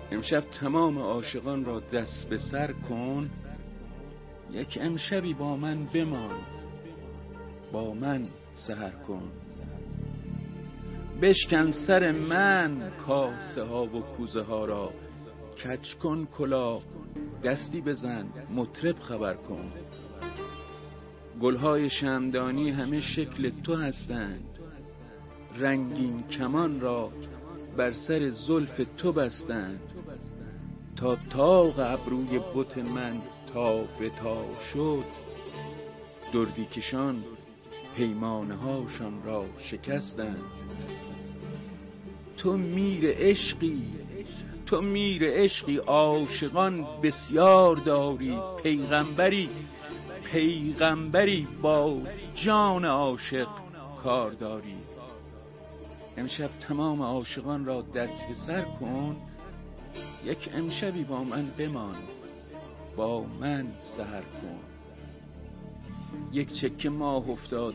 امشب تمام عاشقان را دست به سر کن، یک امشبی با من بمان، با من سحر کن. بشکن سر من کاسه ها و کوزه ها را، کج کن کلاه دستی بزن مطرب خبر کن. گلهای شمعدانی همه شکل تو هستند، رنگین کمان را بر سر زلف تو بستند. تا طاق ابروی بت من تا به تا شد، دردی کشان پیمانه هاشان را شکستند. تو میر عشقی عاشقان بسیار داری، پیغمبری با جان عاشق کار داری. امشب تمام عاشقان را دست به سر کن، یک امشبی با من بمان، با من سحر کن. یک چکه ماه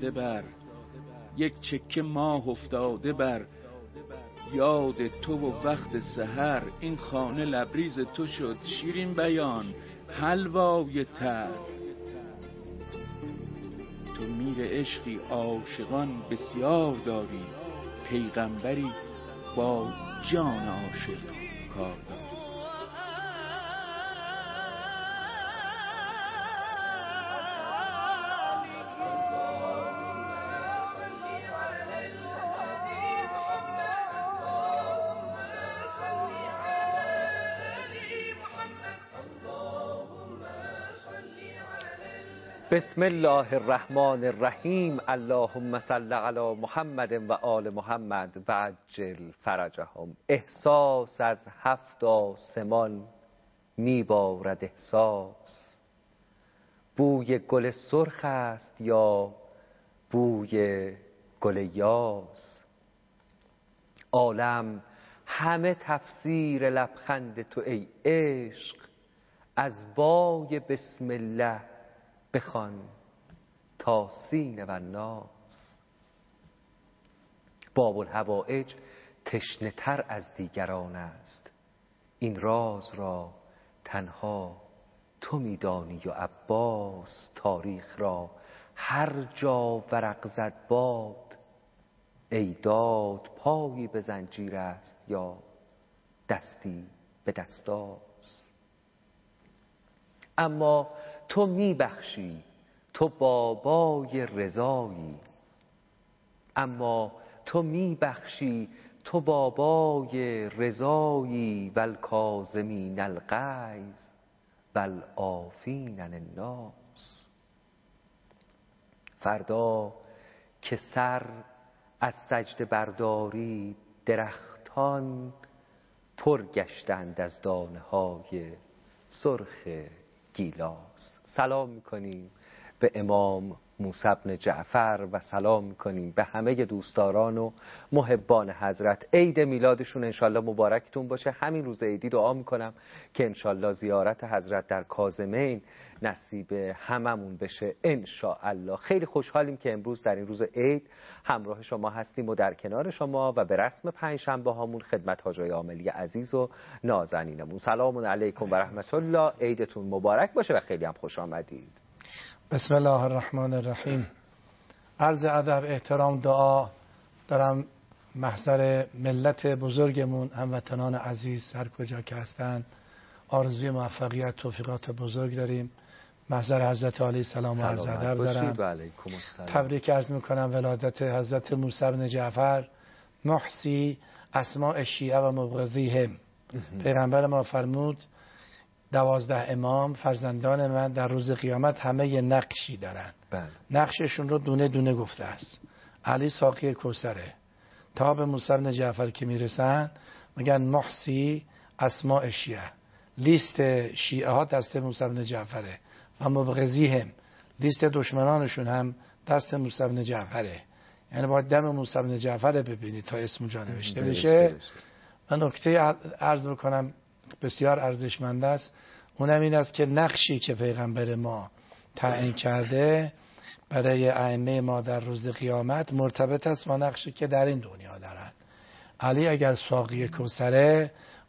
افتاده بر یاد تو و وقت سحر. این خانه لبریز تو شد شیرین بیان حلوای تر. تو میر عشقی عاشقان بسیار داری، پیغمبری با جان عاشق کار داری. بسم الله الرحمن الرحیم. اللهم صل علی محمد و آل محمد و عجل فرجهم. احساس از 7 آسمان میبارد احساس، بوی گل سرخ است یا بوی گل یاس. عالم همه تفسیر لبخند تو ای عشق، از بای بسم الله بخوان تا سین و ناس. باب الحوائج تشنه تر از دیگران است، این راز را تنها تو میدانی و عباس. تاریخ را هر جا ورق زد باد، ای داد پایی به زنجیر است یا دستی به دستاس. اما تو میبخشی، تو بابای رضایی. والکاظمین الغیظ والعافین عن الناس. فردا که سر از سجده برداری، درختان پر گشتند از دانه های سرخ گیلاس. سلام میکنیم به امام موسی بن جعفر و سلام میکنیم به همه دوستداران و محبان حضرت. عید میلادشون انشالله مبارکتون باشه. همین روز عیدی دعا میکنم که انشالله زیارت حضرت در کاظمین نصیب هممون بشه انشالله. خیلی خوشحالیم که امروز در این روز عید همراه شما هستیم و در کنار شما و به رسم پنجشنبه هامون خدمت حاجای عاملی عزیز و نازنینمون. سلام علیکم و رحمت الله. عیدتون مبارک باشه و خیلی هم خوش آمدید. بسم الله الرحمن الرحیم. عرض ادب، احترام، دعا دارم محضر ملت بزرگمون، هموطنان عزیز هر کجا که هستند. آرزوی موفقیت، توفیقات بزرگ داریم. محضر حضرت علی سلام و عرض ادب دارم. تبریک عرض میکنم ولادت حضرت موسی بن جعفر محسی اسماء شیعه و مبغضیهم. پیغمبر ما فرمود 12 امام فرزندان من در روز قیامت همه یه نقشی دارن. نقششون رو دونه دونه گفته است. علی ساقی کوثره. تا به موسی بن جعفر که میرسن میگن محسی اسماء شیعه، لیست شیعه ها دست موسی بن جعفره. و مبغضیهم، لیست دشمنانشون هم دست موسی بن جعفره. یعنی باید دم موسی بن جعفر ببینید تا اسم جا نوشته بشه. و نکته عرض بکنم بسیار ارزشمند است، اونم این است که نقشی که پیغمبر ما تعیین کرده برای ائمه ما در روز قیامت مرتبط است با نقشی که در این دنیا دارن. علی اگر ساقی کوثره،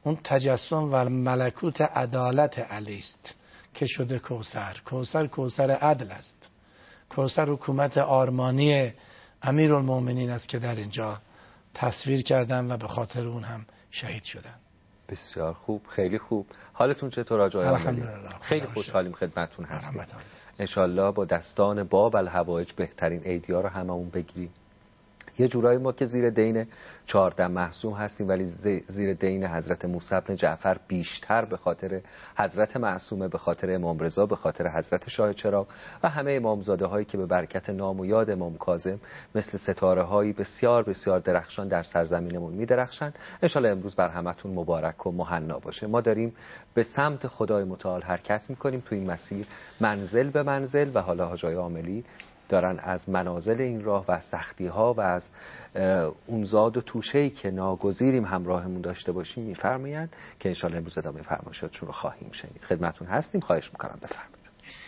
اون تجسم و ملکوت عدالت علی است که شده کوثر. کوثر عدل است. کوثر حکومت آرمانی امیرالمومنین است که در اینجا تصویر کردن و به خاطر اون هم شهید شدن. بسیار خوب، خیلی خوب. حالتون چطور آقای عاملی؟ الحمدلله. خیلی خوشحالیم خدمتتون هستیم. رحمت الله. انشالله با دستان باب الحوائج بهترین عیدیا رو هممون بگیریم. یه جورایی ما که زیر دین 14 معصوم هستیم، ولی زیر دین حضرت موسی بن جعفر بیشتر، به خاطر حضرت معصومه، به خاطر امام رضا، به خاطر حضرت شاه چراغ و همه امامزاده هایی که به برکت نام و یاد امام کاظم مثل ستاره هایی بسیار بسیار درخشان در سرزمینمون می درخشن. انشالله امروز بر همتون مبارک و مهنا باشه. ما داریم به سمت خدای متعال حرکت می کنیم تو این مسیر، منزل به منزل، و حالا حاج آقای عاملی دارن از منازل این راه و از سختی ها و از اون زاد و توشه‌ای که ناگزیریم همراهمون داشته باشیم میفرمایند که انشالله امروز ادامه فرمایشاتشون رو خواهیم شنید. خدمتون هستیم، خواهش میکنم بفرمایید.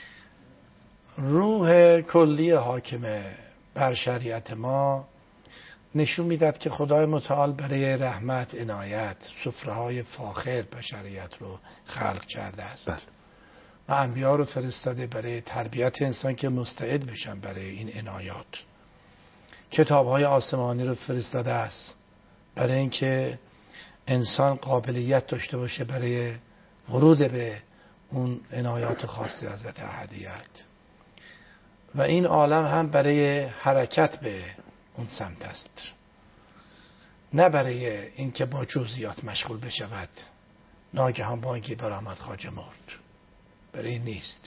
روح کلی حاکم بر شریعت ما نشون میداد که خدای متعال برای رحمت، عنایت، سفره‌های فاخر بشریت رو خلق کرده است. بله. و انبیا رو فرستاده برای تربیت انسان که مستعد بشن برای این عنایات. کتاب‌های آسمانی رو فرستاده است برای اینکه انسان قابلیت داشته باشه برای ورود به اون عنایات خاص حضرت احدیت. و این عالم هم برای حرکت به اون سمت است، نه برای اینکه با جزئیات مشغول بشود. ناگهان بانگی برآمد خواجه مرد، برای این نیست.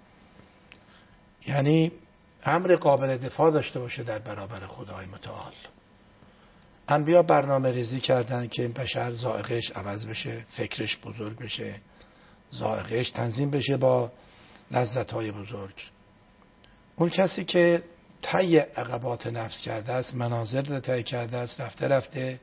یعنی امر قابل دفاع داشته باشه در برابر خدای متعال. انبیا برنامه ریزی کردن که این بشر ذائقهش عوض بشه، فکرش بزرگ بشه، ذائقهش تنظیم بشه با لذت‌های بزرگ. اون کسی که طی عقبات نفس کرده است، منازل رو طی کرده است، رفته رفته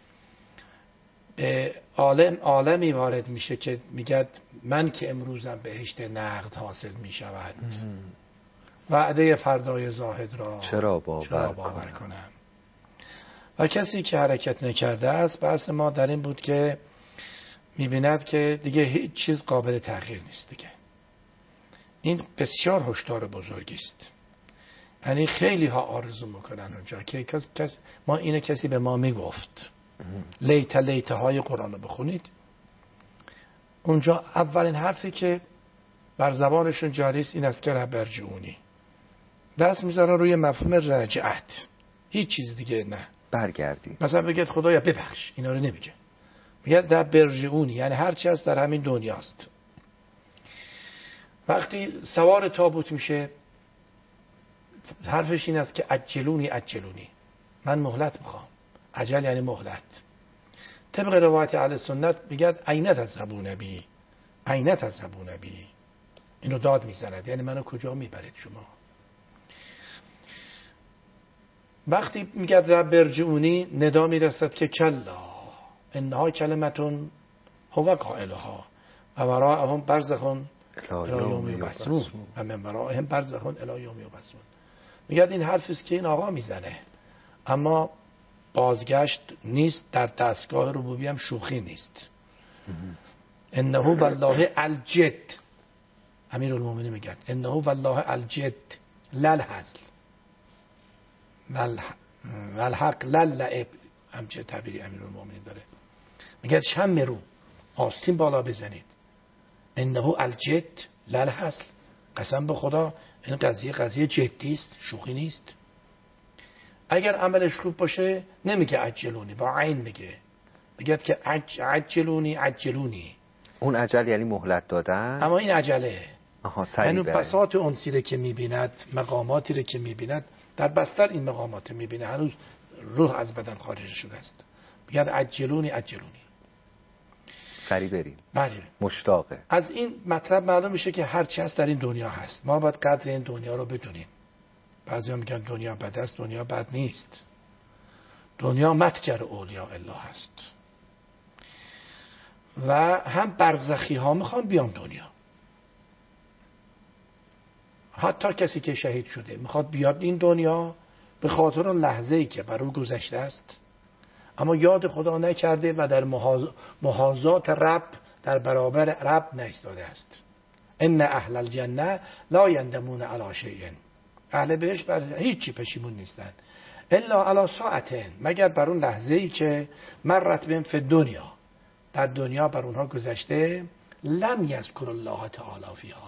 به عالمی وارد میشه که میگه من که امروزم بهشت نقد حاصل میشود، وعده فردای زاهد را چرا باور کنم. و کسی که حرکت نکرده است، بحث ما در این بود که میبیند که دیگه هیچ چیز قابل تغییر نیست دیگه. این بسیار هشدار بزرگی است. یعنی خیلی ها آرزو میکنن اونجا که ما اینه کسی به ما میگفت. لیته های قرآن رو بخونید، اونجا اولین حرفی که بر زبانشون جاری است این است که ربرجعونی. دست میذارن روی مفهوم رجعت، هیچ چیز دیگه نه. برگردی. مثلا بگید خدایا ببخش، اینا رو نمیگه، میگه ربرجعونی، یعنی هر چی هست در همین دنیاست. وقتی سوار تابوت میشه حرفش این است که عجلونی، من مهلت میخوام. عجل یعنی مهلت. طبق روایت اهل سنت میگه عینت از بی، اینو داد میزند، یعنی منو کجا میبرید شما. وقتی میگه رب برجعونی، ندا میرسد که کلا انها کلمتون هو قائلها و وراءهم برزخون الی یوم یبعثون و من ورائهم برزخون الی یوم یبعثون. میگه این حرفی است که این آقا میزنه، اما بازگشت نیست، در دستگاه ربوبی هم شوخی نیست. انه والله الجد، امیرالمومنین میگن انه والله الجد للهزل والحق للعب، همچه تعبیری امیرالمومنین داره. میگه شمرو، آستین بالا بزنید، انه الجد للهزل، قسم به خدا این قضیه جدی است، شوخی نیست. اگر عملش خوب باشه نمیگه عجلونی، با عین میگه که عجلونی. اون عجل یعنی مهلت دادن، اما این عجله. یعنی بساط انسی رو که میبیند، مقاماتی رو که میبیند، در بستر این مقامات میبینه، هنوز روح از بدن خارج شده است. میگه عجلونی. سری بریم. بله. مشتاقه. از این مطلب معلوم میشه که هر چی هست در این دنیا هست. ما باید قدر این دنیا رو بدونیم. بعضی ها میگن دنیا بد است، دنیا بد نیست. دنیا متجر اولیاء الله هست. و هم برزخی ها میخوان بیان دنیا. حتی کسی که شهید شده میخواد بیاد این دنیا به خاطر اون لحظه‌ای که بر او گذشته است اما یاد خدا نکرده و در محاذات رب در برابر رب نایستاده است. ان اهل الجنه لا یندمون علی شیء، اهل بهشت بر هیچی پشیمون نیستن الا علی ساعتین، مگر بر اون لحظه ای که مرت بهم فی دنیا، در دنیا بر اونها گذشته، لم یذکر الله تعالی فیها،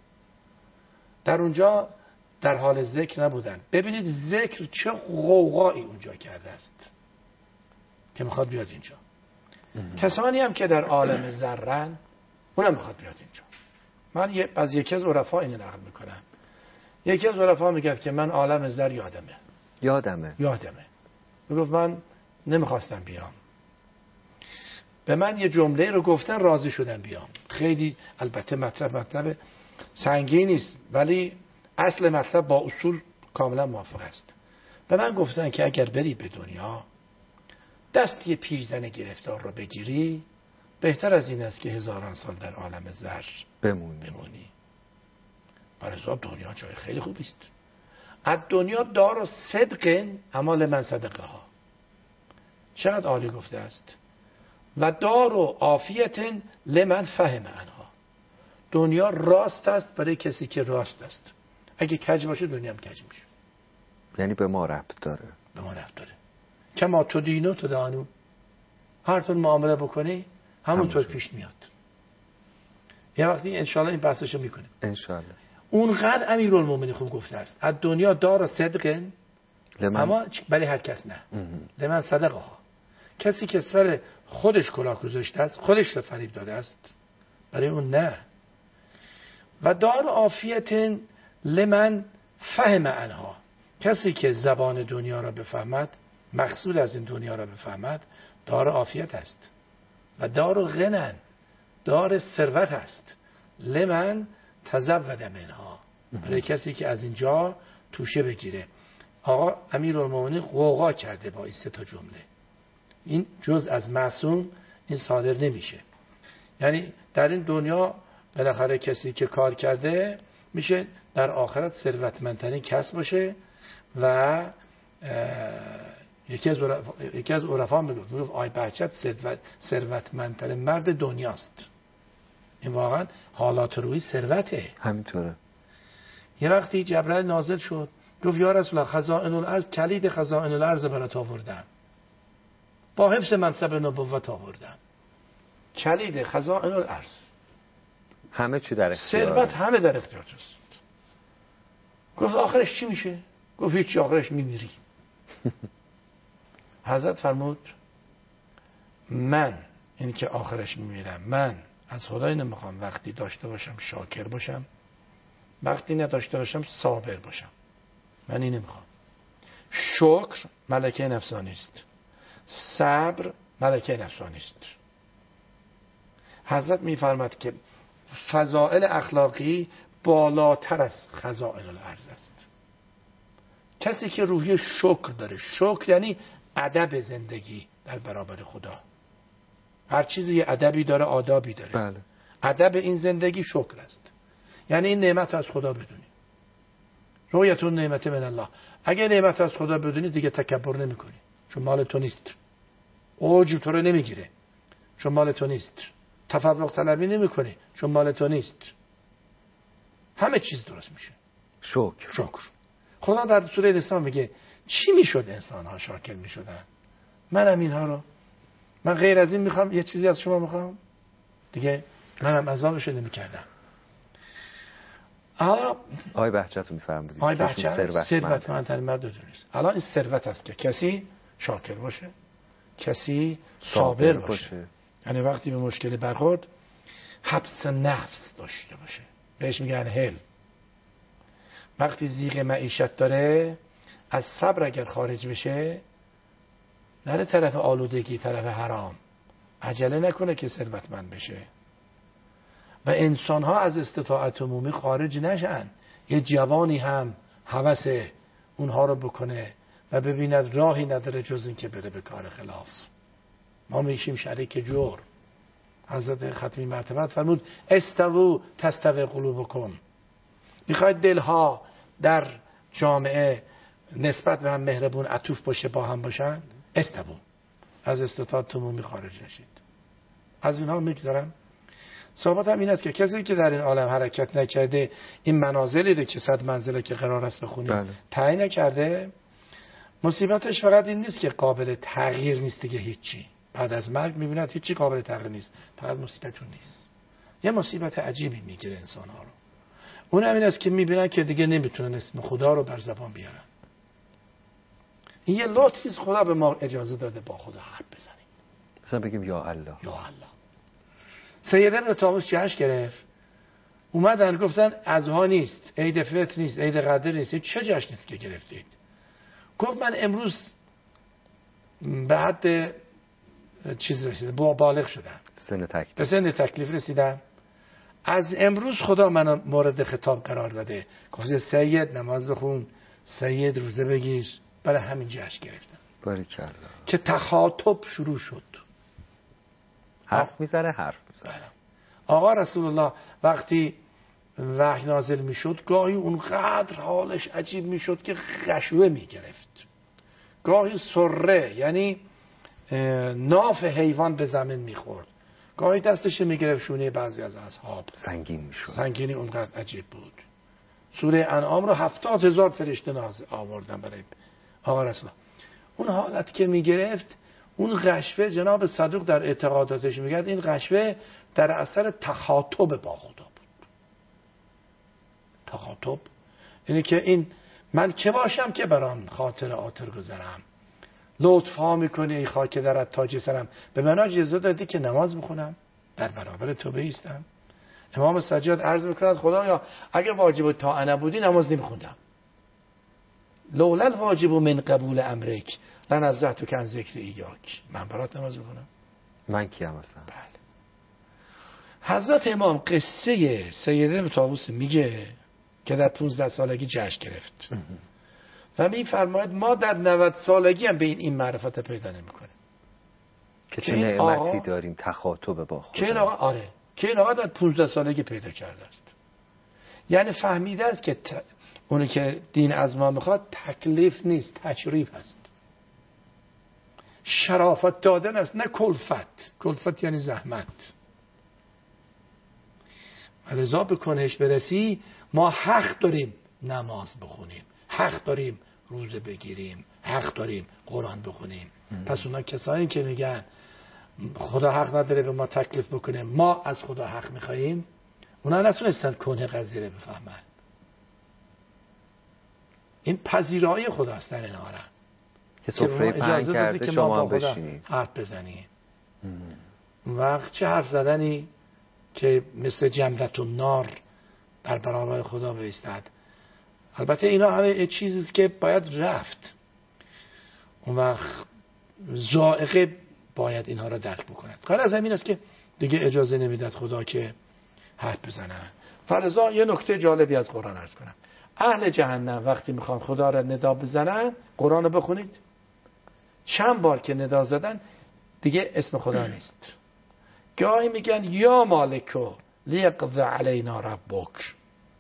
در اونجا در حال ذکر نبودن. ببینید ذکر چه غوغایی اونجا کرده است که میخواد بیاد اینجا. کسانی هم که در عالم ذرن اونم میخواد بیاد اینجا. من از یکی از عرفا اینو نقل میکنم. یکی از عرفا میگه که من عالم ذر یادمه. میگفت من نمیخواستم بیام، به من یه جمله رو گفتن راضی شدم بیام. خیلی البته مطلب سنگین نیست ولی اصل مطلب با اصول کاملا موافق است. به من گفتن که اگر بری به دنیا دست یه پیرزن گرفتار رو بگیری، بهتر از این است که هزاران سال در عالم ذر بمونی. برای دنیا جای خیلی خوبی است. از دنیا دار و صدق اعمال من صدقه ها، چقدر عالی گفته است. و دار و عافیت لمن فهم عنها، دنیا راست است برای کسی که راست است. اگه کج باشه دنیا هم کج میشه. یعنی به ما ربط داره. کما تو دینو تو دانو، هر طور معامله بکنی همونطور پیش میاد. یه وقتی انشالله این بحثشو میکنیم انشالله. اونقدر امیرالمومنین خوب گفته است از دنیا دار و صدق، اما برای هر کس نه. لمن صدقه ها، کسی که سر خودش کلاه گذاشته است، خودش رو فریب داده است، برای اون نه. و دار عافیت لمن فهم عنها، کسی که زبان دنیا را بفهمد، مقصود از این دنیا را بفهمد، دار عافیت است. و دار غنن، دار ثروت است. لمن تزود منها، برای کسی که از اینجا توشه بگیره. آقا امیرالمومنین غوغا کرده با این 3 جمله. این جز از معصوم این صادر نمیشه. یعنی در این دنیا بالاخره کسی که کار کرده میشه در آخرت ثروتمندترین کس باشه. و یکی از عرفا میگفت آی بهجت ثروتمندترین مرد دنیاست. این واقعا حالات روی ثروته. همینطوره. یه وقتی جبرئیل نازل شد گفت یا رسول الله خزائن الارض، کلید خزائن الارض برات آوردم، با حفظ منصب نبوت آوردم. کلید خزائن الارض، همه چی در اختیار، ثروت همه در اختیار است. گفت آخرش چی میشه؟ گفت هیچ، آخرش میمیری. حضرت فرمود من این که آخرش میمیرم، من از خدای نمیخوام وقتی داشته باشم شاکر باشم، وقتی نداشته باشم صابر باشم. من این نمیخوام. شکر ملکه نفسانی است، صبر ملکه نفسانی است. حضرت میفرماد که فضائل اخلاقی بالاتر از خزائن الارض است. کسی که روحی شکر داره، شکر یعنی ادب زندگی در برابر خدا. هر چیزی یه ادبی داره، آدابی داره. بله. ادب این زندگی شکر است. یعنی این نعمت از خدا بدونی. رویتون نعمت من الله. اگه نعمت از خدا بدونی دیگه تکبر نمی کنی، چون مال تو نیست. عجب تو رو نمیگیره چون مال تو نیست. تفوق طلبی نمی کنی چون مال تو نیست. همه چیز درست میشه. شکر. خدا در سوره الانسان میگه چی میشد انسان ها شاکر میشدن؟ منم اینها رو، من غیر از این میخوام یه چیزی از شما میخوام دیگه، منم عذابش رو نمیکردم. حالا آقای بهجت میفرمودید آقای بهجت ثروتمندترین مرد دنیاست. الان این ثروت است که کسی شاکر باشه، کسی صابر باشه. یعنی وقتی به مشکل برخورد حبس نفس داشته باشه، بهش میگن هل. وقتی زیغ معیشت داره از صبر اگر خارج بشه نره طرف آلودگی، طرف حرام، عجله نکنه که ثروتمند بشه. و انسان ها از استطاعت عمومی خارج نشن. یه جوانی هم هوس اونها رو بکنه و ببیند راهی نداره جز این که بره به کار خلاف. ما میشیم شریک جور. حضرت ختمی مرتبت فرمود استووا تستوی قلوبکم. میخواید دلها در جامعه نسبت به هم مهربون عطوف باشه، با هم باشن، استووا. از استطاعت عمومی خارج نشید. از اینها میگذرم. صحبت هم این است که کسی که در این عالم حرکت نکرده، این منازلی رو که 100 منزله که قرار است بخونیم تعیین نکرده، مصیبتش فقط این نیست که قابل تغییر نیست دیگه، هیچی بعد از مرگ میبیند هیچی قابل تغییر نیست، فقط مصیبتون نیست. یه مصیبت عجیبی میگیره انسان ها رو، اون هم این است که میبینن که دیگه نمیتونن اسم خدا رو بر زبان بیارن. این یه لطفی است، خدا به ما اجازه داده با خدا حرف بزنیم، مثلا بگیم یا الله یا الله. سید ابن طاووس جشن گرفت، اومدن گفتن ازها نیست، عید فطر نیست، عید قدر نیست، چه جشن نیست که گرفتید؟ گفت من امروز به حد چیز رسیدم، بالغ شدم، به سن تکلیف رسیدم، از امروز خدا منو مورد خطاب قرار داده، گفت سید نماز بخون، سید روزه بگیر. برای همین جشن گرفتم. باریکلا. که تخاطب شروع شد، حرف میزنه. آقا رسول الله وقتی وحی نازل میشد گاهی اونقدر حالش عجیب میشد که غشوه میگرفت، گاهی سره یعنی ناف حیوان به زمین میخورد، گاهی دستش میگرفت شونه بعضی از اصحاب سنگین میشد. سنگینی اونقدر عجیب بود. سوره انعام رو 70,000 فرشته نازل آوردن برای آقا رسول الله. اون حالت که میگرفت، اون غشوه، جناب صدوق در اعتقاداتش میگه این غشوه در اثر تخاطب با خدا بود. تخاطب یعنی که این من که باشم که برام خاطر آتر گذرم، لطف ها میکنی ای خاک درت تاج سرم، به من اجازه دادی که نماز بخونم، در برابر تو بایستم. امام سجاد عرض میکند خدایا اگه واجب طاعه نبودی نماز نمیخوندم، لولا الواجب من قبول امرک لنزهتک عن ذکر ایاک، من برات نماز بخونم؟ من کیم هستم؟ بله. حضرت امام قصه سید ابن طاووس میگه که در 15 سالگی جشن گرفت و میفرماید ما در 90 سالگی هم به این معرفت پیدا نمیکنیم که چه نعمتی داریم تخاطب با خدا. که این آقا آره که این آقا در 15 سالگی پیدا کرده است. یعنی فهمیده است که اونی که دین از ما میخواد تکلیف نیست، تشریف است، شرافت دادن است، نه کلفت. کلفت یعنی زحمت. لذا به کنش برسی ما حق داریم نماز بخونیم، حق داریم روزه بگیریم، حق داریم قرآن بخونیم. پس اونا کسایی که میگن خدا حق نداره به ما تکلیف بکنه، ما از خدا حق میخواییم، اونا نتونستن کنه قضیه بفهمن. این پذیرایی خداست در این عالم که سفره پهن کرده که شما هم بشینید حرف بزنیم. وقت چه حرف زدنی که مثل جمرت النار در برابر خدا بایستد. البته اینا همه چیزیست که باید رفت، اون وقت ذائقه باید اینها را درک بکنند. کار از همین است که دیگه اجازه نمیداد خدا که حرف بزنن. فرضا یه نکته جالبی از قرآن عرض کنم. اهل جهنم وقتی میخوان خدا را ندا بزنن، قرآن رو بخونید، چند بار که ندا زدن دیگه اسم خدا نیست. گاهی میگن یا مالکو لیقض علینا ربک،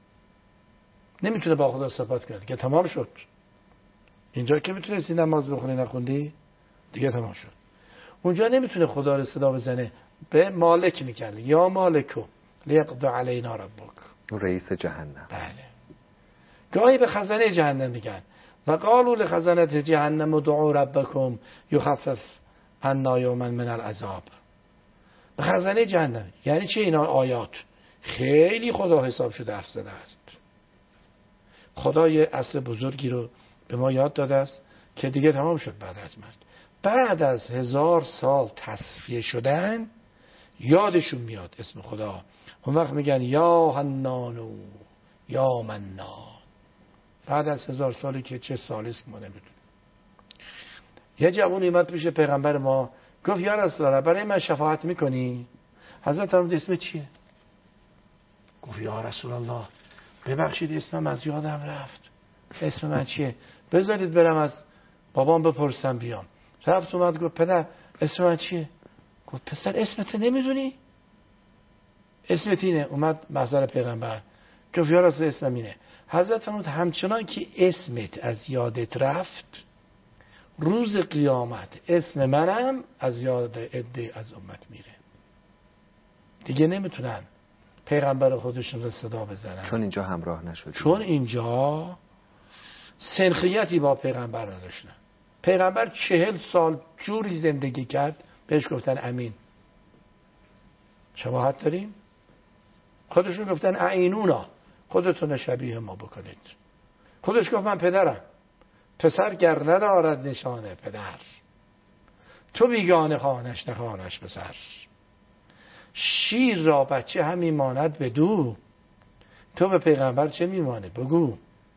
نمیتونه با خدا صحبت کنه، که تمام شد. اینجا که میتونستی نماز بخونی نخوندی دیگه تمام شد. اونجا نمیتونه خدا رو صدا بزنه، به مالک میگن یا مالکو لیقض علینا ربک، رئیس جهنم. بله. گاهی به خزانه جهنم میگن و قالوا لخزنة جهنم ادعوا ربکم یخفف عنا یوما من العذاب. به خزانه جهنم یعنی چه؟ اینا آیات خیلی خدا حساب شده حرف زده است. خدا یه اصل بزرگی رو به ما یاد داده است که دیگه تمام شد. بعد از مرگ، بعد از 1000 سال تصفیه شدن یادشون میاد اسم خدا. اون وقت میگن یا حنانو یا منان. بعد از 1000 سالی که چه سالیست ما نمیدونیم. یه جوون اومد پیش پیغمبر ما گفت یا رسول الله برای من شفاعت میکنی؟ حضرت فرمود اسم چیه؟ گفت یا رسول الله ببخشید اسمم از یادم رفت، اسم من چیه؟ بذارید برم از بابام بپرسم بیام. رفت اومد گفت پدر اسم من چیه؟ گفت پسر اسمت نمیدونی؟ اسمت اینه. اومد محضر پیغمبر گفت یا رسول اسمم اینه. حضرت فرمود همچنان که اسمت از یادت رفت روز قیامت اسم منم از یاد عده از امت میره، دیگه نمیتونن پیغمبر خودشون رو صدا بزنن، چون اینجا همراه نشد، چون اینجا سنخیتی با پیغمبر نداشتن. پیغمبر 40 سال جوری زندگی کرد بهش گفتن امین. شباهت داریم؟ خودشون گفتن اعینونا، خودتون شبیه ما بکنید. خودش گفت من پدرم، پسر گر ندارد نشانه پدر، تو بیگانه خانش نخوانش پسر، شیر را بچه همی ماند به دو، تو به پیغمبر چه میمانه بگو.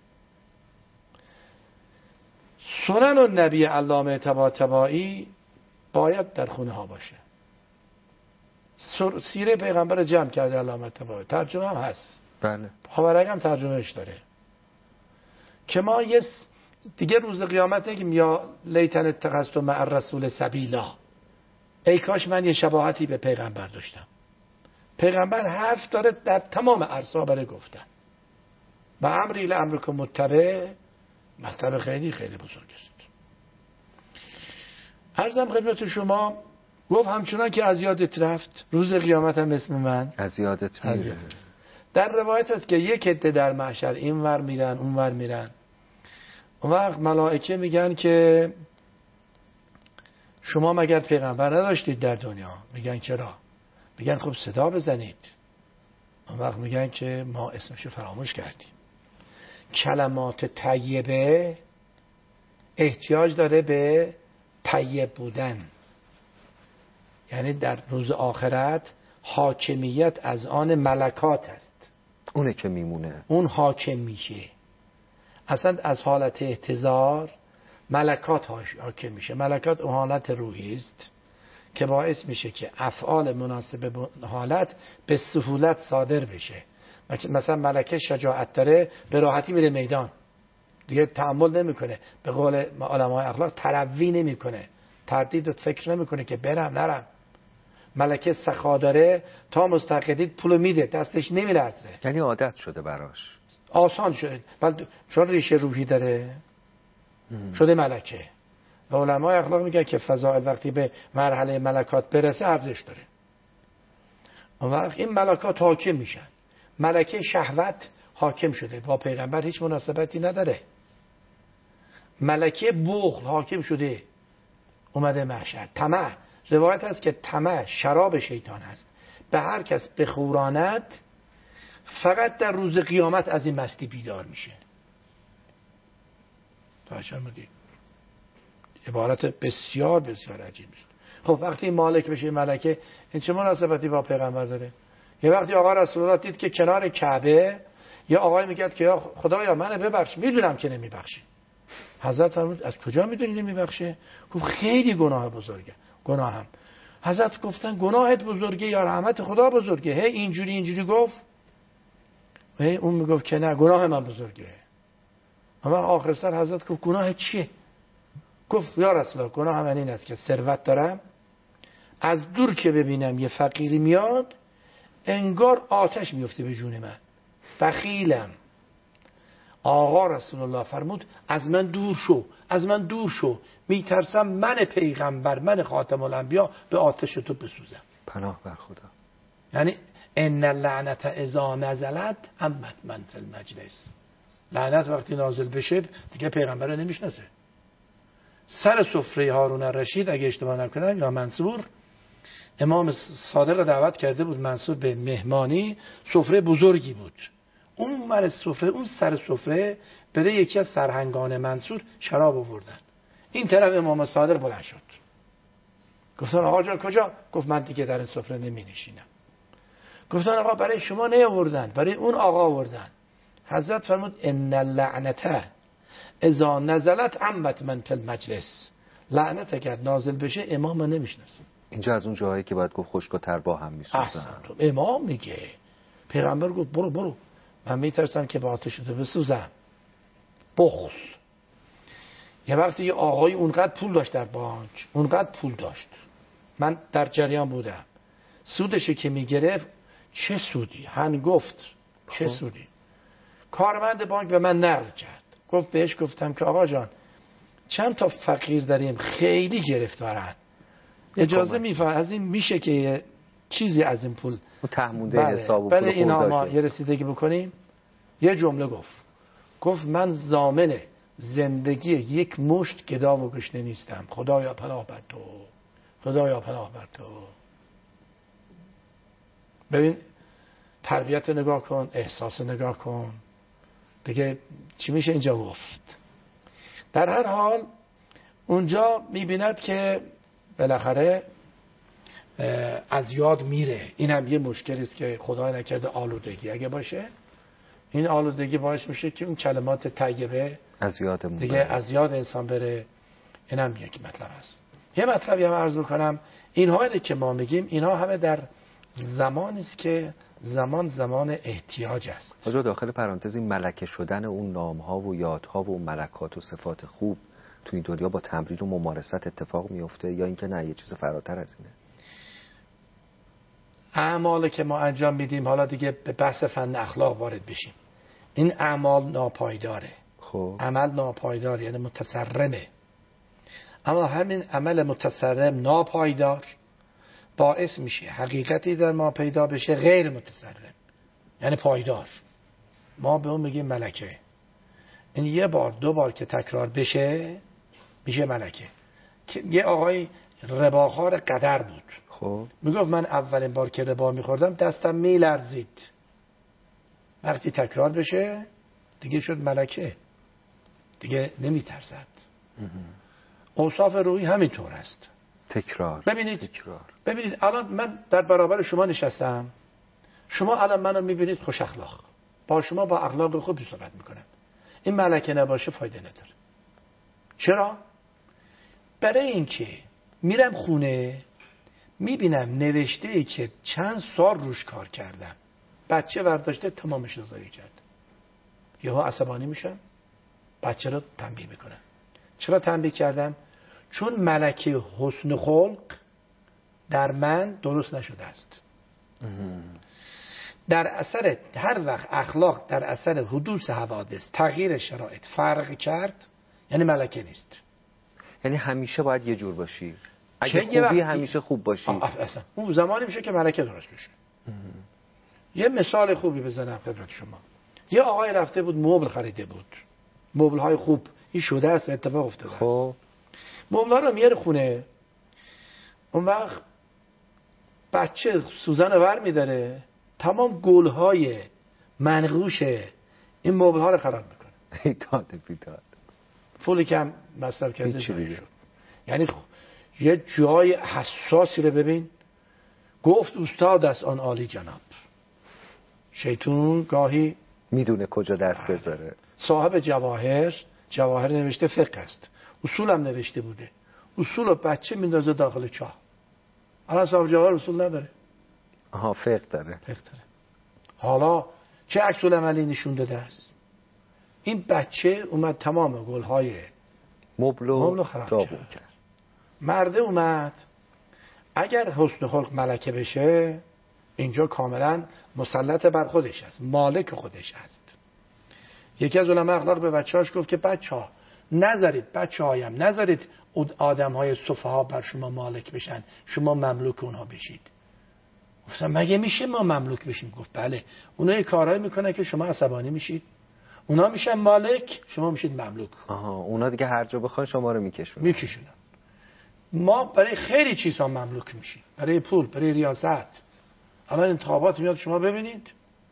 سنن النبی علامه طباطبایی باید در خونه ها باشه. سیره پیغمبر جمع کرده علامه طباطبایی، ترجمه هم هست، بله، خبرک هم ترجمهش داره که ما دیگه روز قیامت نگیم یا لیتن اتخذت مع الرسول سبیلا، ای کاش من یه شباهتی به پیغمبر داشتم. پیغمبر حرف داره در تمام عرصه‌ها برای گفتن و امری لامرکم متبع، مطلب خیلی خیلی بزرگ است. عرضم خدمت شما، گفت همچنان که از یادت رفت روز قیامت هم اسم من از یادت میره. در روایت هست که یک عده در محشر این ور میرن اون ور میرن، اون وقت ملائکه میگن که شما مگر پیغمبر نداشتید در دنیا؟ میگن چرا؟ میگن خب صدا بزنید. اون وقت میگن که ما اسمشو فراموش کردیم. کلمات طیبه احتیاج داره به طیب بودن، یعنی در روز آخرت حاکمیت از آن ملکات است، اونه که میمونه، اون حاکم میشه. اصلا از حالت احتضار ملکات حاکم میشه. ملکات اون حالت روحی است که باعث میشه که افعال مناسب به حالت به سهولت صادر بشه. مثلا ملکه شجاعت داره، به راحتی میره میدان، دیگه تحمل نمیکنه، به قول علمای اخلاق تروی نمیکنه، تردید و فکر نمیکنه که برم نرم. ملکه سخا داره، تا مستقدید پولو میده، دستش نمیلرزه، یعنی عادت شده براش، آسان شده، چون ریشه روحی داره شده ملکه. و علمای اخلاق میگن که فضائل وقتی به مرحله ملکات برسه ارزش داره، اون وقت این ملکات حاکم میشن. ملکه شهوت حاکم شده، با پیغمبر هیچ مناسبتی نداره. ملکه بخل حاکم شده، اومده محشر. طمع، روایت هست که طمع شراب شیطان هست، به هر کس بخوراند فقط در روز قیامت از این مستی بیدار میشه. عبارت بسیار بسیار عجیب است. خب وقتی مالک بشه ملکه، این چه مناسبتی با پیغمبر داره؟ یه وقتی آقا رسول الله دید که کنار کعبه یه آقای میگه که یا خدایا منو ببخش، میدونم که نمیبخشی. حضرت فرمود از کجا میدونی نمیبخشه؟ گفت خیلی گناه بزرگه. گناهم. حضرت گفتن گناهت بزرگه یا رحمت خدا بزرگه؟ هی اینجوری گفت. هی اون میگفت که نه گناه من بزرگه. اما آخر سر حضرت گفت گناه چیه؟ گفت یا رسول الله گناه من این است که ثروت دارم، از دور که ببینم یه فقیری میاد انگار آتش میفته به جون من، بخیلم. آقا رسول الله فرمود از من دور شو، میترسم من پیغمبر، من خاتم الانبیا به آتش تو بسوزم. پناه بر خدا. یعنی ان اللعنت اذا نزلت عمت من فی المجلس، لعنت وقتی نازل بشه دیگه پیغمبر رو نمیشناسه. سر سفره هارون الرشید اگه اشتباه نکنم یا منصور، امام صادق دعوت کرده بود منصور به مهمانی، سفره بزرگی بود. اون ور سفره، اون سر سفره بده یکی از سرهنگان منصور شراب آوردن، این طرف امام صادق بلند شد، گفتن آقا جان کجا؟ گفت من دیگه در این سفره نمی نشینم. گفتن آقا برای شما نیاوردن، برای اون آقا آوردن. حضرت فرمود ان اللعنت اذا نزلت عمت من فی المجلس، لعنت اگر نازل بشه امام نمیشناسه. اینجا از اون جاهایی که باید گفت خشک و تر با هم میسوزن. امام میگه، پیغمبر گفت برو من میترسم که با آتش تو بسوزم. بخل. یه وقتی یه آقای اونقدر پول داشت در بانک، اونقدر پول داشت، من در جریان بودم، سودشو که میگرفت چه سودی؟ هنگفت چه سودی؟ کارمند بانک به من نقل کرد، گفت بهش گفتم که آقا جان چند تا فقیر داریم خیلی گرفتارن، اجازه میفرد از این میشه که چیزی از این پول تهمونده حساب و پول برای اینا ما خورداشه. یه رسیدگی بکنیم. یه جمله گفت من ضامن زندگی یک مشت گدا و گشنه نیستم، خدایا پناه بر تو، خدایا پناه بر تو. ببین تربیت نگاه کن، احساس نگاه کن، دیگه چی میشه اینجا گفت. در هر حال اونجا میبیند که بالاخره از یاد میره. این هم یه مشکلی است که خدای نکرده آلودگی اگه باشه، این آلودگی باعث میشه که اون کلمات طیبه از یادمون دیگه از یاد انسان بره. این هم یک مطلب است. یه مطلبی هم عرض میکنم، اینهایی که ما میگیم اینا همه در زمانی است که زمان احتیاج است. آجا داخل پرانتز این ملکه شدن اون نامها و یادها و ملکات و صفات خوب تو این دنیا با تمرین و ممارست اتفاق میفته یا اینکه نه یه چیز فراتر از اینه؟ اعمالی که ما انجام میدیم، حالا دیگه به بحث فن اخلاق وارد بشیم، این اعمال ناپایداره. خب عمل ناپایدار یعنی متسرمه، اما همین عمل متسرم ناپایدار باعث میشه حقیقتی در ما پیدا بشه غیر متسرم یعنی پایدار. ما به اون میگیم ملکه. این یه بار دو بار که تکرار بشه میشه ملکه. یه آقای رباخوار قدر بود، خب میگفت من اولین بار که ربا میخوردم دستم میلرزید، وقتی تکرار بشه دیگه شد ملکه، دیگه نمیترسد. اوصاف روحی همینطور است. تکرار. ببینید الان من در برابر شما نشستم، شما الان منو میبینید خوش اخلاق، با شما با اخلاق خوبی صحبت میکنم. این ملکه نباشه فایده نداره. چرا؟ برای اینکه میرم خونه میبینم نوشته ای که چند سال روش کار کردم، بچه برداشته تمامش رو ضایع کرد. یهو عصبانی میشم، بچه رو تنبیه میکنم. چرا تنبیه کردم؟ چون ملکه حسن خلق در من درست نشده است. در اثر هر وقت اخلاق در اثر حدوث حوادث تغییر شرایط فرق کرد یعنی ملکه نیست. یعنی همیشه باید یه جور باشی، اگه خوبی همیشه خوب باشی. اصلا اون زمانی میشه که ملکه درست بشه. یه مثال خوبی بزنم خدمت شما. یه آقای رفته بود مبل خریده بود، مبل های خوب، این شده است، اتفاق افتاده است. خب مبل ها رو میاره خونه، اون وقت بچه سوزن ور میداره، تمام گل های منقوش این مبل ها رو خراب میکنه. بیداد پولی که هم مصرف کرده شد. یعنی یه جای حساسی رو ببین. گفت استاد از آن عالی جناب، شیطون گاهی میدونه کجا دست بذاره. صاحب جواهر نوشته فقه است، اصول هم نوشته بوده، اصول و بچه میندازه داخل چاه. الان صاحب جواهر اصول نداره، فقه داره. حالا چه عکس العملی نشون داده است؟ این بچه اومد تمام گلهای مبل خراب کرد. مرده اومد اگر حسن خلق ملکه بشه اینجا کاملا مسلط بر خودش است، مالک خودش است. یکی از علما اخلاق به بچه‌هاش گفت که بچه‌ها نذارید، بچه‌هایم نذارید آدم‌های سفها بر شما مالک بشن، شما مملوک اونها بشید. گفتم مگه میشه ما مملوک بشیم؟ گفت بله، اونها کارهایی میکنن که شما عصبانی میشید، اونا میشن مالک، شما میشید مملوک. اونا دیگه هر جا بخوان شما رو میکشونن. ما برای خیلی چیزها مملوک میشیم، برای پول، برای ریاست. الان انتخابات میاد، شما ببینید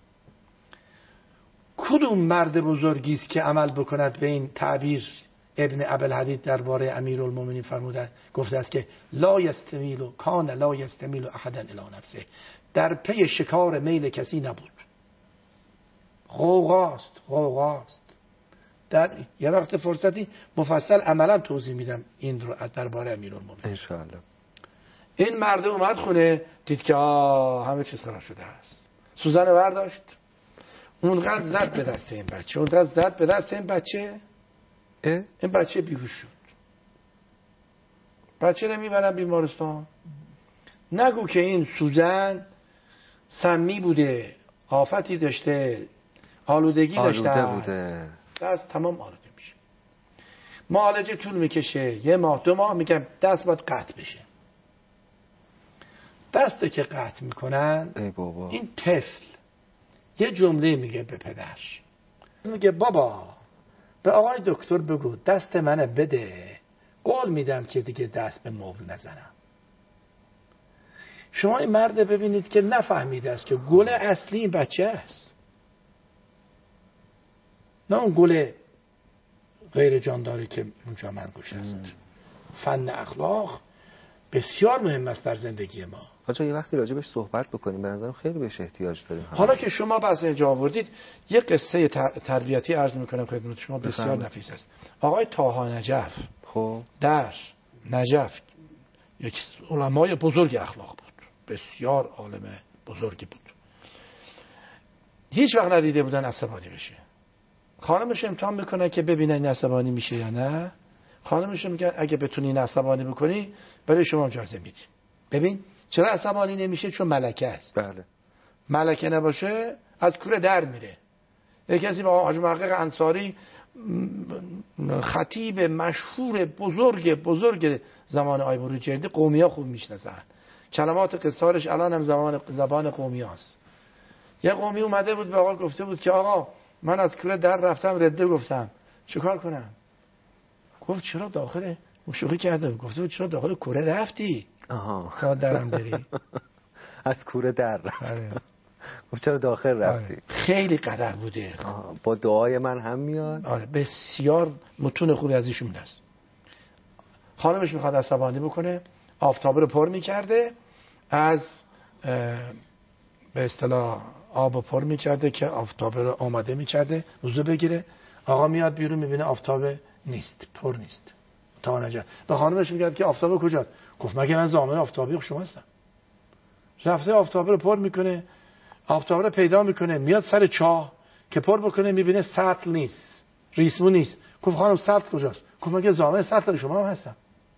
کدوم مرد بزرگی است که عمل بکند به این تعبیر ابن ابوالحدید درباره امیرالمومنین فرموده، گفته است که لا یستمیل کان لا یستمیل احدا الی نفسه، در پی شکار میل کسی نبود. غوغاست. در یه وقت فرصتی مفصل عملا توضیح میدم این رو درباره امیرالمومنین ان شاء الله. این مرد اومد خونه، دید که همه چیز خراب شده است، سوزن برداشت، اونقدر زد به دست این بچه، این بچه بیهوش شد. بچه رو میبرن بیمارستان، نگو که این سوزن سمی بوده، آفتی داشته، آلوده بوده، دست تمام آلوده میشه. معالجه طول میکشه، 1 ماه 2 ماه، میگم دست باید قطع بشه. دسته که قطع میکنن، ای بابا. این طفل یه جمله میگه به پدرش، میگه بابا به آقای دکتر بگو دست منه بده، قول میدم که دیگه دست به مبل نزنم. شما این مرد ببینید که نفهمیده است که گل اصلی این بچه است، نه اون گل غیر جانداری که اونجا منقوش است. فن اخلاق بسیار مهم است در زندگی ما. آقا یه وقتی راجع بهش صحبت بکنیم، به نظرم خیلی بهش احتیاج داریم. حالا که شما بحث اینجا آوردید، یه قصه تربیتی عرض میکنم خدمت شما، بسیار نفیس است. آقای طاها نجف خب در نجف یک علمای بزرگ اخلاق بود، بسیار عالم بزرگی بود. هیچ وقت ندیده بودن عصبانی بشه. خانمش امتحان میکنه که ببینه این عصبانی میشه یا نه. خانمش میگه اگه بتونی این عصبانی بکنی برای شما اجازه میدیم. ببین چرا عصبانی نمیشه؟ چون ملکه است. بله. ملکه نباشه از کوره در میره. یک کسی با حاج محقق انصاری، خطیب مشهور بزرگ زمان آی بروجردی، قومی‌ها خوب میشناسن. کلمات قصارش الان هم زبان قومی‌هاست. یه قومی اومده بود به آقا گفته بود که آقا من از کوره در رفتم، رده گفتم چیکار کنم؟ گفت چرا داخل شوخی کرده، گفته بود چرا داخل کوره رفتی؟ تا درم بری. از کوره در گفت چرا داخل رفتی؟ خیلی قدر بوده. با دعای من هم میاد. آره بسیار متون خوبی از ایشون است. خانمش میخواد عصبانی بکنه، آفتابه رو پر میکرده، از به اصطلاح آب پر میکرده که آفتابه رو آماده میکرده وضو بگیره. آقا میاد بیرون میبینه آفتابه نیست، پر نیست. تا نجا به خانمش میگه که آفتابه کجاست؟ گفت مگه من ضامن آفتابی شما هستم. رفته آفتابه رو پر میکنه، آفتابه رو پیدا میکنه، میاد سر چاه که پر بکنه، میبینه سطل نیست، ریسمون نیست. گفت خانم سطل کجاست؟ گفت مگه ضامن سطل شما هم هستم.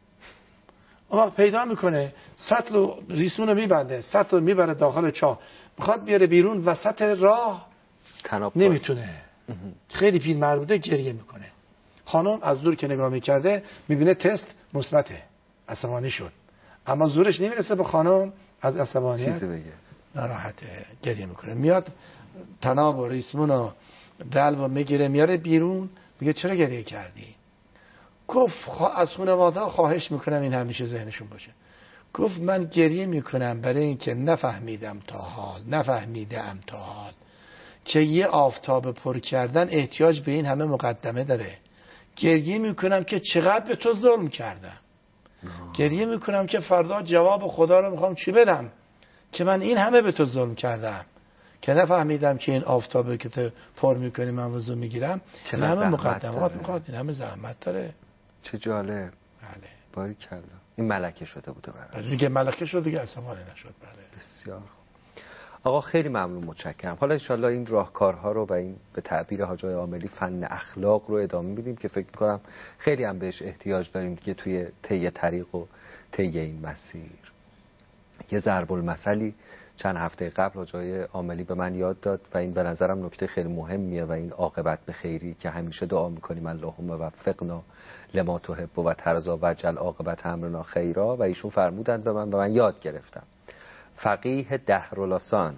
اما پیدا میکنه، سطل و ریسمون رو میبنده، سطل رو میبره داخل چاه، میخواد بیاره بیرون، وسط راه نمیتونه. خیلی پیرمرد بوده، گریه میکنه. خانم از دور که نگاه میکرده میبینه تست مثبته، عصبانی شد، اما زورش نمیرسه به خانم از عصبانیت چیزی بگه، ناراحته، گریه میکنه. میاد تناب و ریسمون و دلو و میگیره میاره بیرون، میگه چرا گریه کردی؟ گفت از خانواده خواهش میکنم این همیشه ذهنشون باشه. گفت من گریه میکنم برای اینکه نفهمیدم تا حال که یه آفتاب پر کردن احتیاج به این همه مقدمه داره. گریه میکنم که چقدر به تو ظلم کردم. گریه میکنم که فردا جواب خدا رو میخوام چی بدم که من این همه به تو ظلم کردم، که نفهمیدم که این آفتابه که تو پر میکنی من وضو میگیرم این همه مقدمات میخواد، این همه زحمت داره. چه جالب. بله باریکلا. این ملکه شده بوده برای دیگه ملکه شد دیگه عصبانی نشد. بله بسیار خوب. آقا خیلی ممنون، متشکرم. حالا انشالله این راهکارها رو و این به تعبیر حاج آقای عاملی فن اخلاق رو ادامه میدیم که فکر میکنم خیلی هم بهش احتیاج داریم دیگه توی طی طریق و طی این مسیر. یه ضرب المثلی چند هفته قبل حاج آقای عاملی به من یاد داد و این به نظرم نکته خیلی مهمیه و این عاقبت به خیری که همیشه دعا میکنیم اللهم وفقنا لما تحب و ترضی واجعل عاقبت امرنا خیرا، و ایشون فرمودند به من یاد گرفتم فقیه دهرالاسان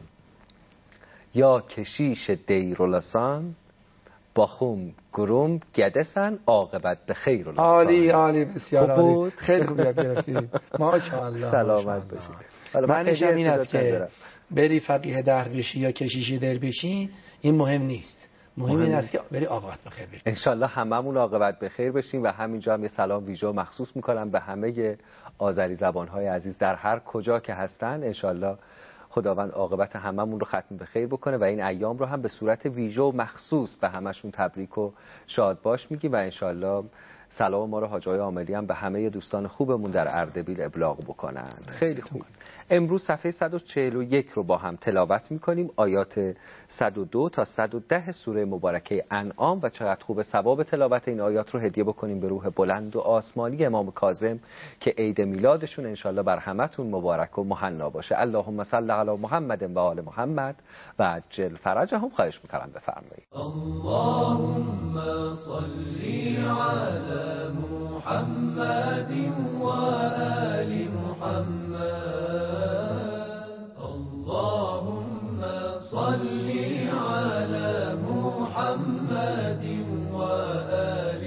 یا کشیش دیرالاسان با خوم گروم گدسن عاقبت به خیر. عالی بسیار عالی، خیلی خوب یاد گرفتید، ماشاءالله. سلامت باشید. معنیش این است که بری فقیه در بشی یا کشیش در بشی این مهم نیست، مهم این است که بری عاقبت به خیر بشی. انشالله هممون عاقبت به خیر بشیم. و همینجا هم یه سلام ویژه مخصوص میکنم به همه آذری زبان‌های عزیز در هر کجا که هستن. انشالله خداوند عاقبت هممون رو ختم به خیر بکنه و این ایام رو هم به صورت ویژه و مخصوص به همشون تبریک و شاد باش میگیم و انشالله سلام ما رو حاج آقای عاملی هم به همه دوستان خوبمون در اردبیل ابلاغ بکنن. خیلی خوب. امروز صفحه 141 رو با هم تلاوت میکنیم، آیات 102 تا 110 سوره مبارکه انعام، و چقدر خوب ثواب تلاوت این آیات رو هدیه بکنیم به روح بلند و آسمانی امام کاظم که عید میلادشون انشالله بر همتون مبارک و مهنا باشه. اللهم صل علی محمد و آل محمد و عجل فرجهم. خواهش میکنم بفرمایید. اللهم صل علی على محمد وآل محمد اللهم صل على محمد وآل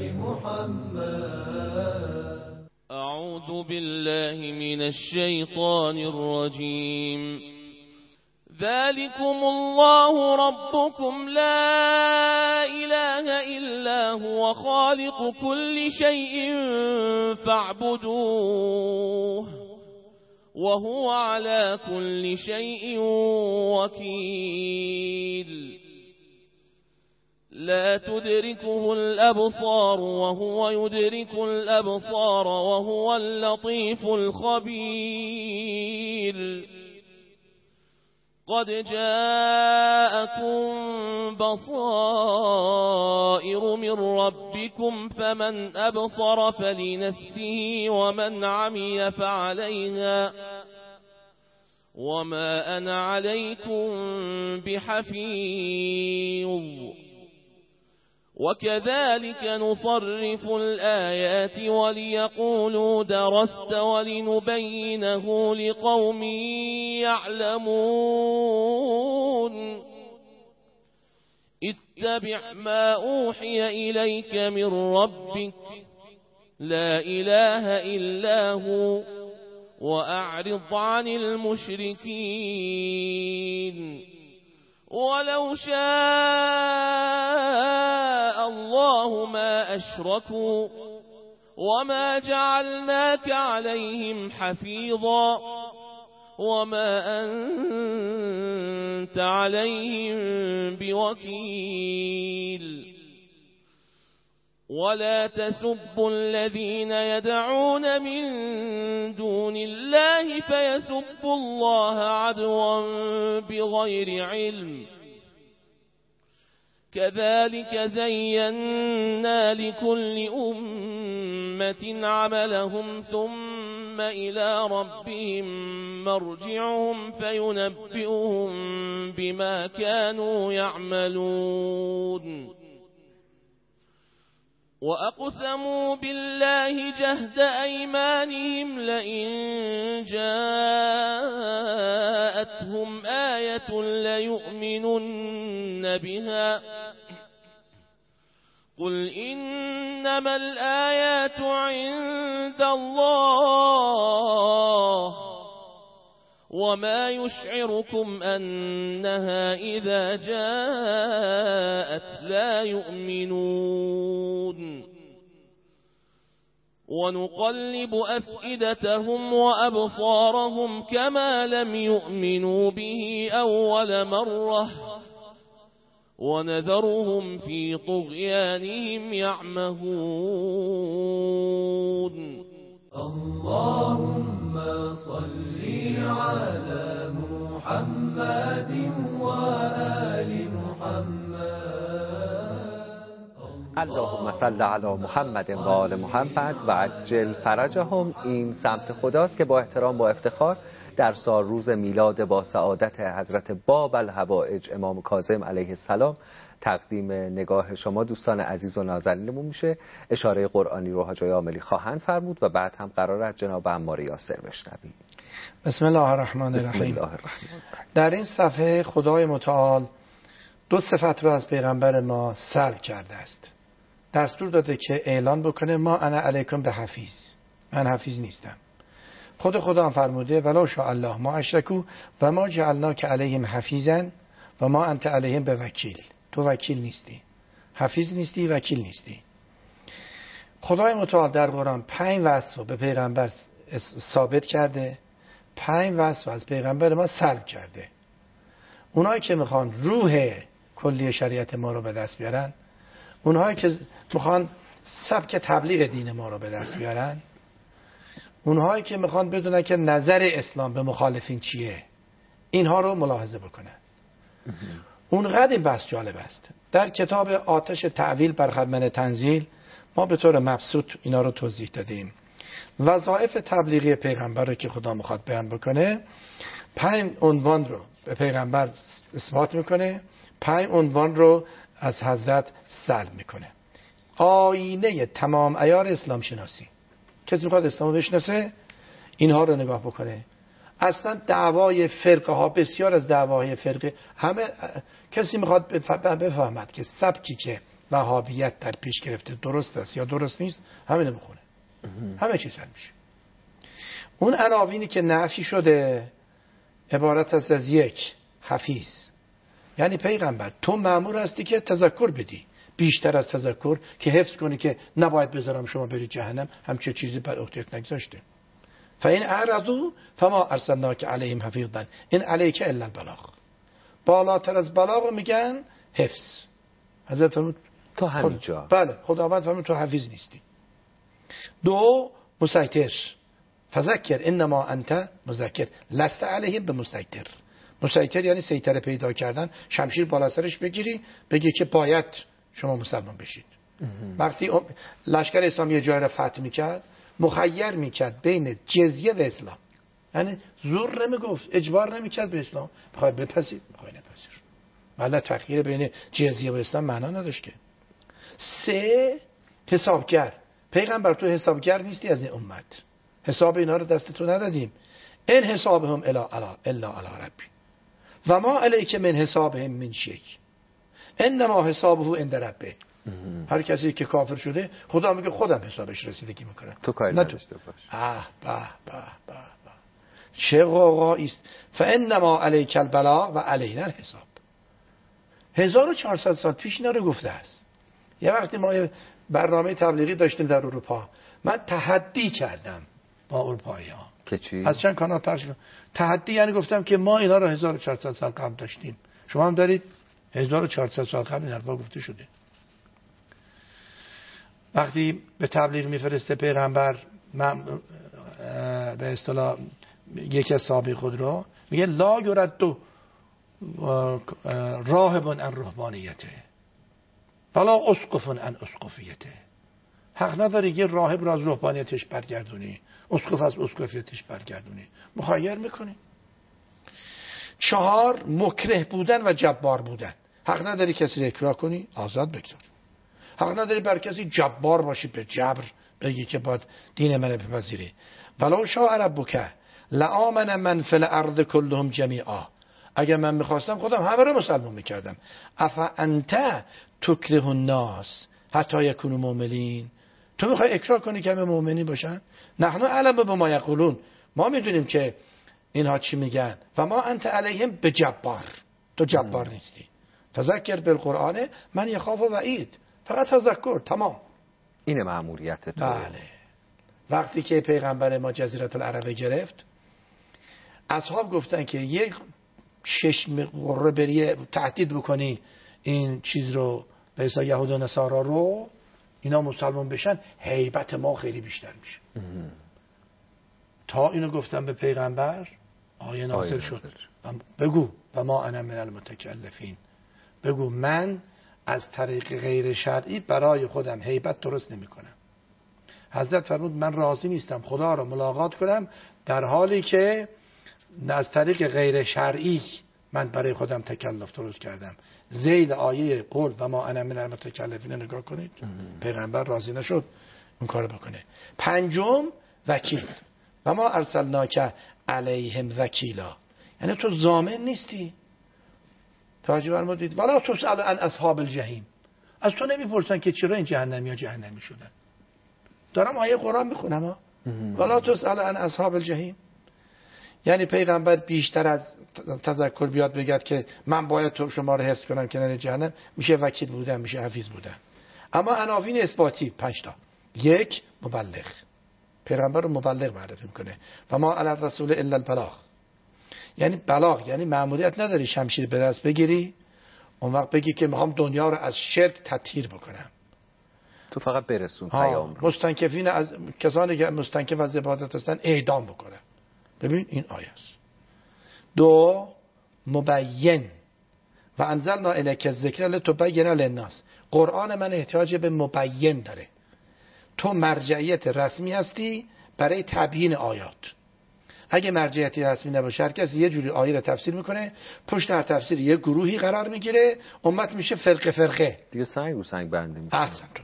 محمد. أعوذ بالله من الشيطان الرجيم. ذلكم الله ربكم لا إله إلا هو خالق كل شيء فاعبدوه وهو على كل شيء وكيل. لا تدركه الأبصار وهو يدرك الأبصار وهو اللطيف الخبير. قد جاءكم بصائر من ربكم فمن أبصر فلنفسه ومن عمي فعليها وما أنا عليكم بحفيظ. وكذلك نصرف الآيات وليقولوا درست ولنبينه لقوم يعلمون. اتبع ما أوحي إليك من ربك لا إله إلا هو وأعرض عن المشركين. ولو شاء الله ما أشركوا وما جعلناك عليهم حفيظا وما أنت عليهم بوكيل. ولا تسبوا الذين يدعون من دون الله فيسبوا الله عدوا بغير علم. كذلك زينا لكل أمة عملهم ثم إلى ربهم مرجعهم فينبئهم بما كانوا يعملون. وأقسموا بالله جهد أيمانهم لئن جاءتهم آية ليؤمنن بها قل إنما الآيات عند الله وما يشعركم أنها إذا جاءت لا يؤمنون. ونقلب أفئدتهم وأبصارهم كما لم يؤمنوا به أول مرة ونذرهم في طغيانهم يعمهون. اللهم صل على محمد وآل محمد. اللهم صل علی محمد و آل محمد و عجل فرجهم. این سمت خداست که با احترام با افتخار در سال روز میلاد با سعادت حضرت باب الحوائج امام کاظم علیه السلام تقدیم نگاه شما دوستان عزیز و نازنینمون میشه. اشاره قرآنی رو حاج عاملی خواهند فرمود و بعد هم قرار از جناب عمار یاسر بشنویم. بسم الله الرحمن الرحیم. در این صفحه خدای متعال دو صفت رو از پیغمبر ما سلب کرده است. دستور داده که اعلان بکنه ما انا علیکم به حفیظ، من حفیظ نیستم. خود خدا هم فرموده ولو شاء الله ما اشرکو و ما جعلناک علیهم حفیظا و ما انت علیهم به وکیل. تو وکیل نیستی، حفیظ نیستی، وکیل نیستی. خدای متعال در قرآن 5 وصف رو به پیغمبر ثابت کرده، 5 وصف از پیغمبر ما سلب کرده. اونایی که میخوان روح کلی شریعت ما رو به دست بیارن، اونهایی که میخوان سبک تبلیغ دین ما رو به دست بیارن، اونهایی که میخوان بدونن که نظر اسلام به مخالفین چیه، اینها رو ملاحظه بکنن. اونقدر بس جالب است. در کتاب آتش تعویل بر خرمن تنزیل ما به طور مبسوط اینا رو توضیح دادیم. وظایف تبلیغی پیغمبر رو که خدا میخواد بیان بکنه 5 عنوان رو به پیغمبر اثبات میکنه، 5 عنوان رو از حضرت سلب میکنه. آینه تمام عیار اسلام شناسی. کسی میخواد اسلام بشناسه اینها رو نگاه بکنه. اصلا دعوای فرقه ها، بسیار از دعوای فرقه، همه کسی میخواد بفهمد که سبکی که وهابیت در پیش گرفته درست است یا درست نیست، همینو بخونه، همه چیز حل میشه. اون عناوینی که نفی شده عبارت است از یک حفیظ، یعنی پیغمبر تو مأمور هستی که تذکر بدی، بیشتر از تذکر که حفظ کنی که نباید بذارم شما برید جهنم، همچه چیزی بر عهده‌ات نگذاشته. فإن اعرضوا فما ارسلناک علیهم حفیظا ان علیک الا البلاغ. بالاتر از بلاغ میگن حفظ. حضرت فرمود تو همینجا. بله، خداوند فرمود تو حفیظ نیستی. دو مسیطر، فذکر انما انت مذکر لست علیهم بمسیطر. مسیطر یعنی سیطره پیدا کردن، شمشیر بالا سرش بگیری بگی که باید شما مسلمان بشید. وقتی لشکر اسلامی یه جای را فتح میکرد مخیر میکرد بین جزیه و اسلام، یعنی زور نمیگفت، اجبار نمیکرد به اسلام، بخوای بپذیر بخوای نپذیر. ولی تخییر بین جزیه و اسلام معنا نداشت که. سه حسابگر، پیغمبر تو حسابگر نیستی از این امت، حساب اینا رو دست تو ندادیم. این حسابهم الا علی ربی و ما علیک من حسابهم من شیء انما حسابه عند ربه. هر کسی که کافر شده خدا میگه خودم حسابش رسیدگی میکنم، تو کاری نداشته باش. به چه قوقایی است. فانما علیک البلاغ و علینا الحساب. 1400 سال پیش اینا رو گفته است. یه وقتی ما یه برنامه تبلیغی داشتیم در اروپا، من تحدی کردم با اروپایی‌ها که چی؟ از چند کانال پخش کردم. تحدی یعنی گفتم که ما اینا رو 1400 سال قبل داشتیم، شما هم دارید. 1400 سال قبل این حرفا گفته شده. وقتی به تبلیغ میفرسته پیغمبر به اصطلاح یکی از صحابه خود رو میگه لا یرد راهب عن رهبانیته ولا اسقف عن اسقفیته. حق نداری یه راهب را از رهبانیتش برگردونی، اسقف از اسقفیتش برگردونی، مخیر میکنی. 4 مکره بودن و جبار بودن. حق نداری کسی رو اکراه کنی، آزاد بگذار. حق نداری بر کسی جبار باشی، به جبر بگی که باید دین من بپذیری. ولو شاء ربک لآمن من فی الارض کلهم جمیعا. اگر من میخواستم خودم همه رو مسلمان میکردم. افا انت تکره الناس حتی یکونوا مؤمنین. تو میخوای اکراه کنی که همه مؤمنین باشن؟ نحن اعلم بما یقولون. ما میدونیم که اینها چی میگن. و ما انت علیهم بجبار. تو جبار نیستی. تذکر بالقرآن من یخاف وعید. فقط تذکر، تمام. اینه مأموریت تو. بله. وقتی که پیغمبر ما جزیره العرب گرفت، اصحاب گفتن که یک 6 قره بری تهدید بکنی این چیز رو به حساب یهود و نصارا رو، اینا مسلمان بشن، هیبت ما خیلی بیشتر میشه. تا اینو گفتم به پیغمبر، آیه نازل شد. بگو و ما انا من المتکلفین. بگو من از طریق غیر شرعی برای خودم هیبت درست نمی کنم. حضرت فرمود من راضی نیستم خدا رو ملاقات کنم در حالی که از طریق غیر شرعی من برای خودم تکلف درست کردم. ذیل آیه قول و ما انا من المتکلفین نگاه کنید. پیغمبر راضی نشد اون کارو بکنه. 5 وکیل. و ما ارسلناک علیهم وکیلا. یعنی تو ضامن نیستی. توجه فرمودید؟ ولا تسأل عن اصحاب الجحیم. از تو نمیپرسن که چرا این جهنمی ها جهنمی شدن. دارم آیه قرآن میخونم ها. ولا تسأل عن اصحاب الجحیم. یعنی پیغمبر بیشتر از تذکر بیاد بگد که من باید تو شما رو حفظ کنم کنار جهنم، میشه وکیل بودن، میشه حفیظ بودن. اما عناوین اثباتی 5 تا. 1 مبلغ. پیغمبر رو مبلغ معرفی میکنه. و ما علی الرسول الا البلاغ. یعنی بلاغ، یعنی مأموریت نداری شمشیر به دست بگیری اون وقت بگی که میخوام دنیا رو از شرک تطهیر بکنم. تو فقط برسون پیام رو. مستنکفین از کسانی که مستنکف از عبادت هستن اعدام بکنم. ببین این آیه است. 2 مبین. و انزلنا الیک الذکر لتبین للناس. قرآن من احتیاج به مبین داره. تو مرجعیت رسمی هستی برای تبیین آیات. اگه مرجعیتی رسمی نباشه هر کسی یه جوری آیه رو تفسیر میکنه، پشت هر تفسیر یه گروهی قرار میگیره، امت میشه فرقه دیگه سنگ رو سنگ بنده میشه. احسن تو.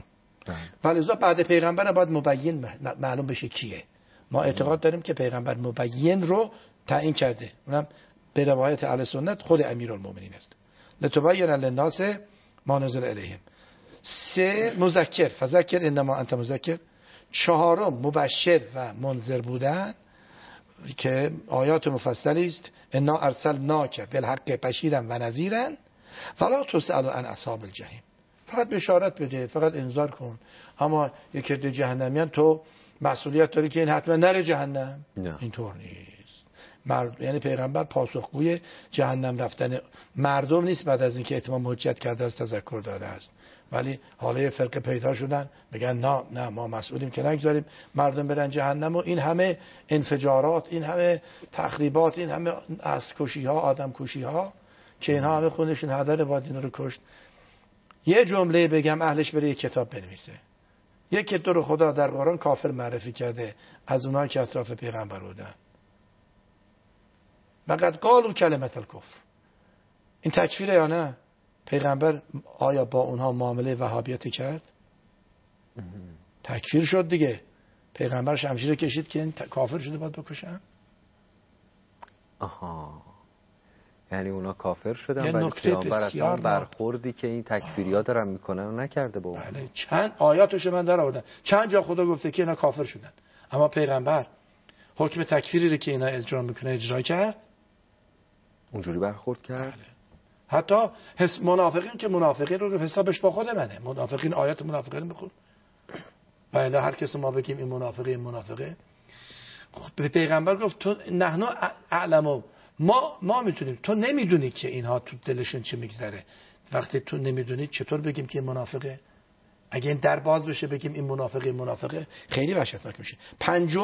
ولذا بعد پیغمبر باید مبین معلوم بشه کیه. ما اعتقاد داریم که پیغمبر مبین رو تعیین کرده، اونم به روایت اهل سنت خود امیرالمومنین است. لتبین للناس ما نزل الیهم. 3 مذکر، فذکر انما انت مذکر. 4 مبشر و منذر بودن که آیات مفصلی است. انا ارسلناک بالحق بشیرا و نذیرا فلا تسأل عن اصحاب الجحیم. فقط بشارت بده، فقط انذار کن، اما یک عده جهنمیان تو مسئولیت داری که این حتما نره جهنم. اینطور نیست. یعنی پیغمبر پاسخگوی جهنم رفتن مردم نیست بعد از اینکه اتمام حجت کرده است، تذکر داده است. ولی حالا فرقه پیدا شدن میگن نه ما مسئولیم که نگذاریم مردم برن جهنم، و این همه انفجارات، این همه تخریبات، این همه اسب‌کشی ها، آدم کشی ها که اینها همه خودشون هدر وادین رو کشت. یه جمله بگم اهلش بره یک کتاب بنویسه. یک که تو رو خدا در قرآن کافر معرفی کرده از اونها که اطراف پیغمبر بودن. فقط قالوا کلمت الکفر. این تکفیره یا نه؟ پیغمبر آیا با اونها معامله وهابیت کرد؟ تکفیر شد دیگه. پیغمبر شمشیر کشید که این کافر شده باید بکشن. آها، یعنی اونا کافر شدن ولی پیغمبر اصلا برخوردی که این تکفیریا دارن میکنن و نکرده با اون. بله، چند آیاتش من در آوردم، چند جا خدا گفته که اینا کافر شدن، اما پیغمبر حکم تکفیری رو که اینا اجرا میکنه اجرا کرد، اونجوری برخورد کرد. بله. حتی منافقین که منافقین رو حسابش با خود منه، منافقین آیات منافقین میخون بله هر کس ما بگیم این منافقه این منافقه. به پیغمبر گفت تو نحنو اعلمو، ما میتونیم، تو نمیدونی که اینها تو دلشون چه میگذره. وقتی تو نمیدونی چطور بگیم که این منافقه؟ اگه این در باز بشه بگیم این منافقه خیلی وحشتناک میشه. 5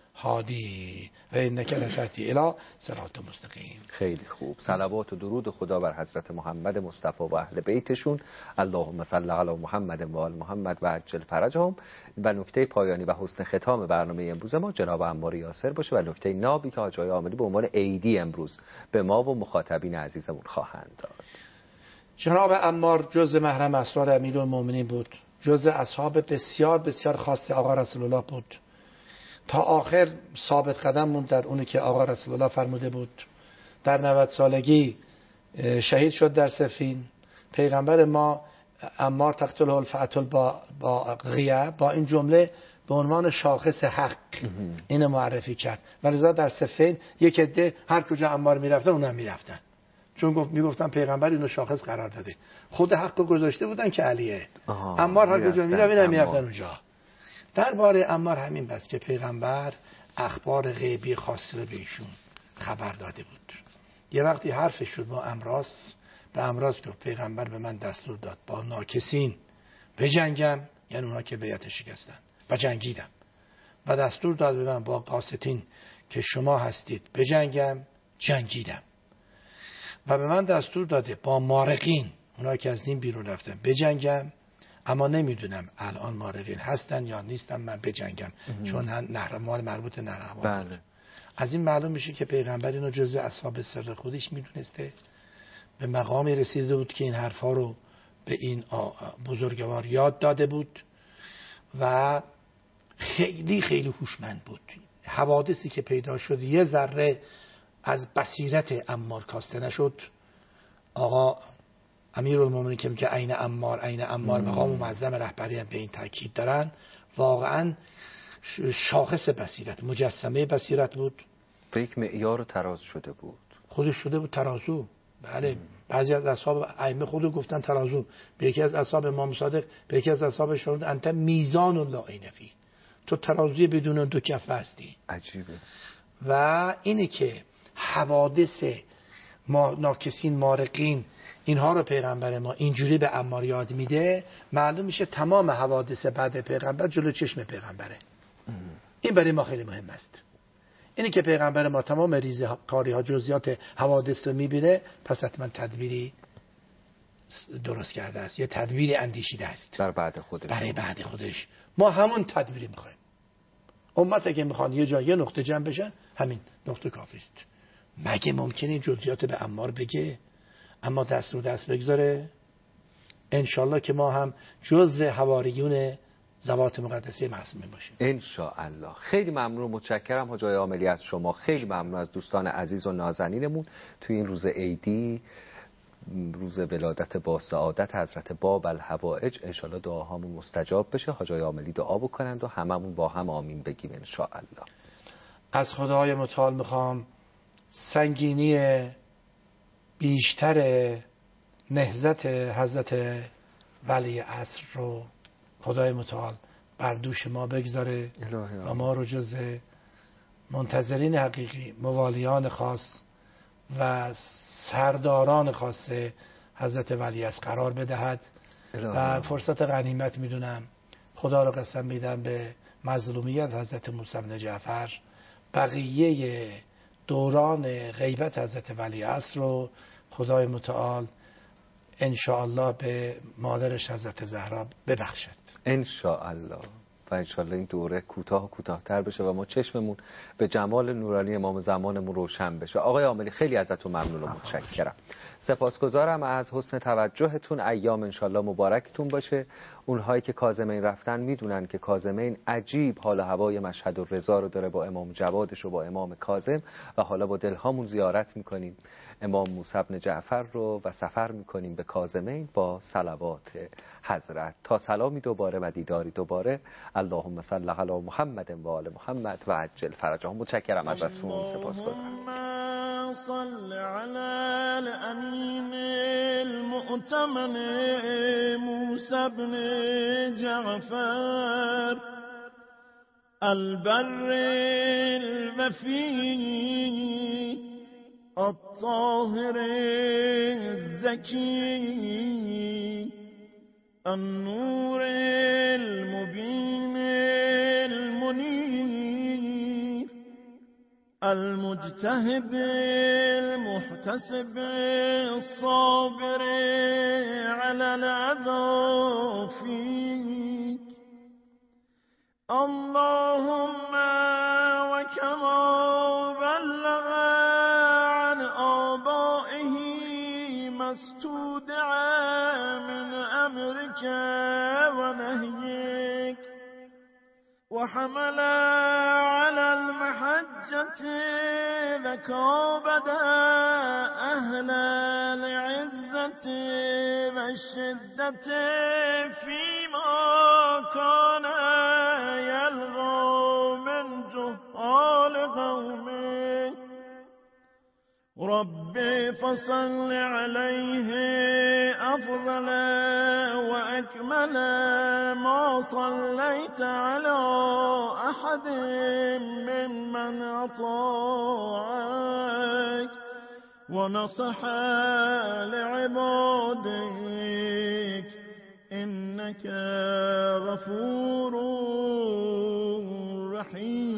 هادی و انک لتهدی الی صراط مستقیم. خیلی خوب. صلوات و درود خدا بر حضرت محمد مصطفی و اهل بیتشون. اللهم صل علی محمد و آل محمد و عجل فرجهم. و نکته پایانی و حسن ختام برنامه امروز ما جناب عمار یاسر باشه و نکته نابی که حاج آقای عاملی به عنوان عیدی امروز به ما و مخاطبین عزیزمون خواهند داد. جناب عمار جزء محرم اسرار امیرالمومنین بود، جزء اصحاب بسیار بسیار خاص آقا رسول الله بود. تا آخر ثابت قدم موند در اونی که آقا رسول الله فرموده بود. در 90 سالگی شهید شد در صفین. پیغمبر ما عمار تقتله الفئة الباغیه با این جمله به عنوان شاخص حق اینو معرفی کرد. ولذا در صفین یک عده هر کجا عمار میرفتن اونم میرفتن، چون میگفتن پیغمبر اینو شاخص قرار داده. خود حق گذاشته بودن که علیه. عمار هر کجا میرفتن اونجا. درباره عمار همین بس که پیغمبر اخبار غیبی خاصی رو به ایشون خبر داده بود. یه وقتی حرفش شد با امراض، به امراض گفت پیغمبر به من دستور داد با ناکسین بجنگم، یعنی اونا که بیعت شکستن، و جنگیدم. و دستور داد به من با قاسطین که شما هستید بجنگم، جنگیدم. و به من دستور داده با مارقین، اونا که از دین بیرون رفتن، بجنگم، اما نمیدونم الان مارقین هستن یا نیستن، من بجنگم. چون نهرمال مربوط نهرمال. بله. از این معلوم میشه که پیغمبر اینو جزء اصحاب سر خودش میدونسته، به مقامی رسیده بود که این حرفا رو به این بزرگوار یاد داده بود و خیلی خیلی هوشمند بود. حوادثی که پیدا شد یه ذره از بصیرت عمار کاسته نشد. آقا امیرالمومنین که میگه عین عمار مقام معظم رهبری هم به این تاکید دارن. واقعا شاخص بصیرت، مجسمه بصیرت بود. به یک معیار تراز شده بود، خودش شده بود ترازو. بله. بعضی از اصحاب ائمه خودو گفتن ترازو. به یکی از اصحاب امام صادق، به یکی از اصحاب شهود انت میزان لا عین فی، تو ترازوی بدون 2 کفه هستی. عجیبه. و اینه که حوادث ناکسین مارقین اینها رو پیغمبر ما اینجوری به عمار یاد میده، معلوم میشه تمام حوادث بعد پیغمبر جلو چشم پیغمبره. این برای ما خیلی مهم است. اینی که پیغمبر ما تمام ریزکاری ها جزئیات حوادث رو میبینه، پس حتما تدبیری درست کرده است، یه تدبیری اندیشیده است برای بعد خودش. ما همون تدبیری میخوایم. امت اگه میخوان یه جا یه نقطه جمع بشن، همین نقطه کافی است. مگه ممکنه جزئیات به عمار بگه اما دست رو دست بگذاره؟ انشالله که ما هم جزء حواریون ذوات مقدسه معصومه باشیم ان الله. خیلی ممنون و متشکرم حاج آقای عاملی از شما. خیلی ممنون از دوستان عزیز و نازنینمون توی این روز عیدی، روز ولادت با سعادت حضرت باب الحوائج. ان شاء الله دعاهامون مستجاب بشه. حاج آقای عاملی دعا بکنند و هممون با هم آمین بگیم ان الله. از خدای متعال میخوام سنگینی بیشتر نهضت حضرت ولی عصر رو خدای متعال بر دوش ما بگذاره و ما رو جز منتظرین حقیقی، موالیان خاص و سرداران خاص حضرت ولی عصر قرار بدهد. و فرصت غنیمت میدونم، خدا رو قسم میدم به مظلومیت حضرت موسی بن جعفر، بقیه دوران غیبت حضرت ولی عصر رو خدای متعال ان الله به مادرش حضرت زهرا ببخشد ان الله. و ان الله این دوره کوتاه و کوتاه‌تر بشه و ما چشممون به جمال نورانی امام زمانمون روشن بشه. آقای عاملی خیلی ازتون ممنون و متشکرم. سپاسگزارم از حسن توجهتون. ایام ان الله مبارکتون باشه. اونهایی که کاظمین رفتن میدونن که کاظمین عجیب حال و هوای مشهد و رضا رو داره با امام جوادش و با امام کاظم، و حالا با دلهامون زیارت میکنیم امام موسی بن جعفر رو و سفر میکنیم به کاظمین با صلوات حضرت تا سلامی دوباره و دیداری دوباره. اللهم صل علی محمد و آل محمد و عجل فرجهم. متشکرم ازتون. سپاسگزارم. صل علی الامین المؤتمن موسی بن جعفر البر الوفی الطاهر الزكي النور المبين المنير المجتهد المحتسب الصابر على الأذى فيك اللهم وكما بلغ عن آبائه ما استودع من أمرك ونهيك وحمل على المحجة وكابد أهل العزة والشدة فيما كان يلغى من جهال قومه ربي فصل عليه أفضل وأكمل ما صليت على أحد ممن أطاعك ونصح لعبادك إنك غفور رحيم.